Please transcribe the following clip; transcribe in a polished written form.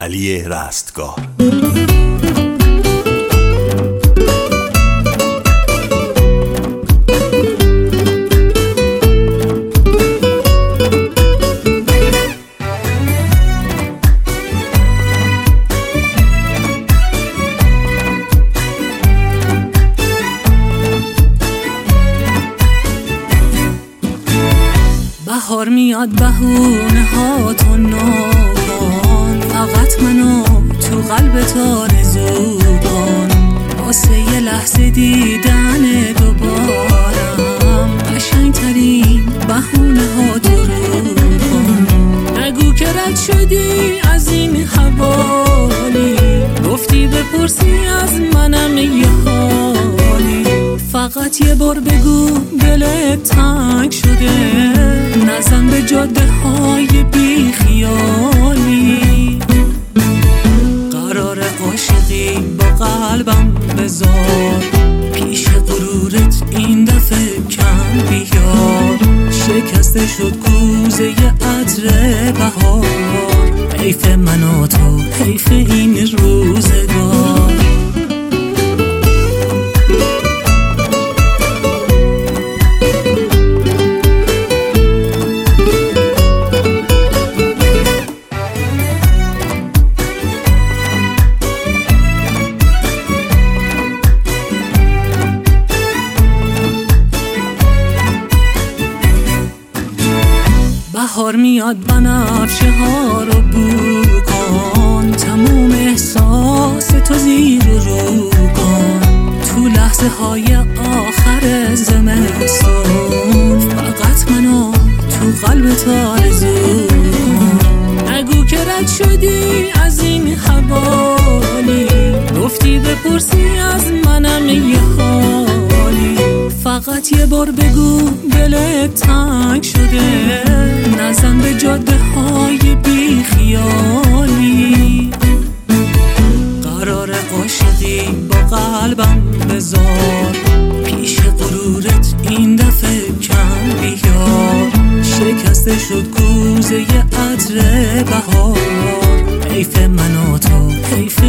علی رستگار. بهار میاد بهونه ها تو ناگان، فقط منو تو قلبت آرزو کن، واسه یه لحظه دیدن دوبارم قشنگترین بهونه ها تو رو کن. نگو که رد شدی از این حوالی، گفتی بپرسی از منم یه حالی، فقط یه بار بگو دلت تنگ شده، نزن به جاده های بی خیالی، قرار عاشقی با قلبم بذار، پیش غرورت این دفعه کم بیار، شکسته شد کوزه عطر بهار، حیف من و تو، حیف این روزگار. بهار میاد بنفشه ها رو بو کن، تموم احساس تو زیر رو کن، تو لحظه های آخر زمستون فقط منو تو قلبت آرزو کن. نگو که رد شدی از این حوالی، گفتی بپرسی از منم یه حالی، فقط یه بار بگو دلت تنگ شده، نزن به جاده های بی خیالی، قرار عاشقی با قلبم بذار، پیش غرورت این دفعه کم بیار، شکسته شد کوزه عطر بهار، حیف من و تو، حیف